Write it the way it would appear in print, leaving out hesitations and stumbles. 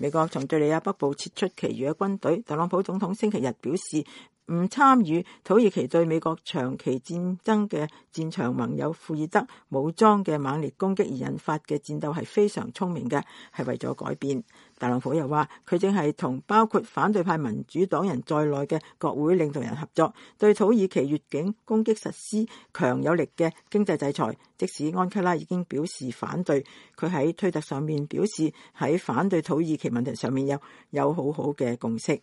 美國從敘利亞北部撤出其餘嘅軍隊。特朗普總統星期日表示，唔參與土耳其對美國長期戰爭嘅戰場盟友庫爾德武裝嘅猛烈攻擊而引發嘅戰鬥係非常聰明嘅，係為咗改變。特朗普又話，佢正係同包括反對派民主黨人在內嘅國會領導人合作，對土耳其越境攻擊實施強有力嘅經濟制裁。即使安卡拉已經表示反對，佢喺推特上面表示喺反對土耳其問題上面有好好嘅共識。